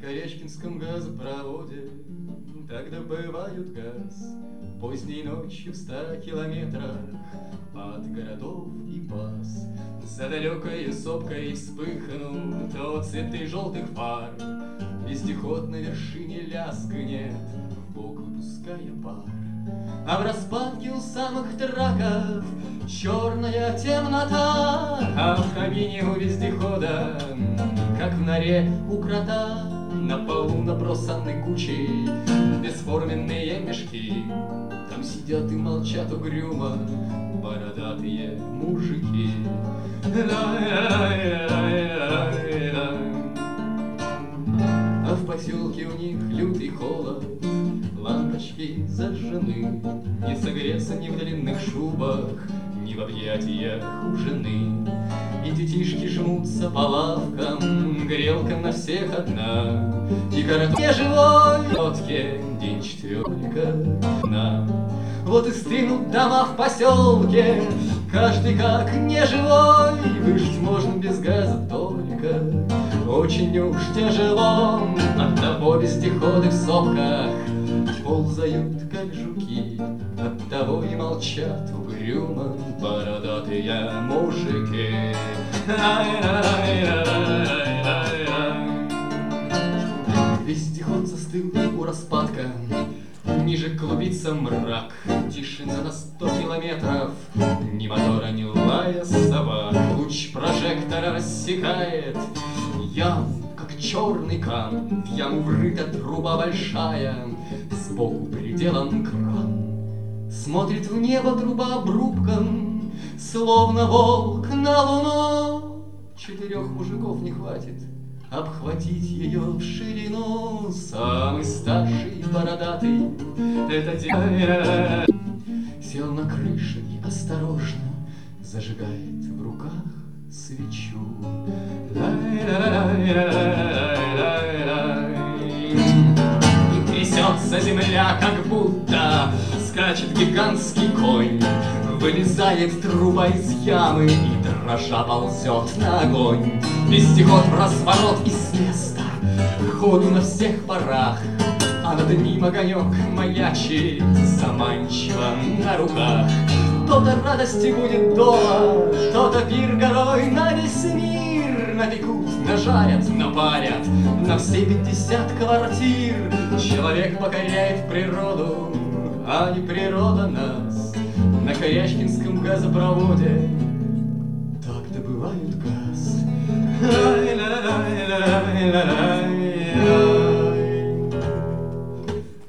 Корячкинском газопроводе так добывают газ поздней ночью в 100 километрах от городов и баз. За далекой сопкой вспыхнут цветы желтых фар. Вездеход на вершине лязгнет, вбок выпуская пар. А в распадке у самых траков черная темнота, а в кабине у вездехода, как в норе у крота, на полу набросаны кучей бесформенные мешки. Там сидят и молчат угрюмо бородатые мужики. А в поселке у них лютый холод, лампочки зажжены. Не согреться ни в длинных шубах, ни в объятиях у жены. И детишки жмутся по лавкам, грелка на всех одна. И город не живой, лодке день четверка на. Вот и стынут дома в поселке, каждый как неживой. Выжить можно без газа только очень уж тяжело. Оттого вездеходы в сопках ползают, как жуки, оттого и молчат угрюмо бородатые мужики. Вездеход застыл у распадка, ниже клубится мрак. Тишина на 100 километров, ни мотора, ни лая собак. Луч прожектора рассекает яму, как черный кам. В яму врыта труба большая, сбоку приделан кран. Смотрит в небо труба обрубком, словно волк на луну. 4 мужиков не хватит обхватить ее в ширину. Самый старший бородатый это дядя сел на крыше и осторожно зажигает в руках свечу. И трясется земля, как будто скачет гигантский конь. Вылезает труба из ямы и дрожа ползет на огонь. Вездеход в разворот и с места, ходу на всех парах. А над ним огонек маячит заманчиво на руках. То-то радости будет дома, то-то пир горой на весь мир. Напекут, нажарят, напарят на все 50 квартир. Человек покоряет природу, а не природа нас. На Корячкинском газопроводе так добывают газ.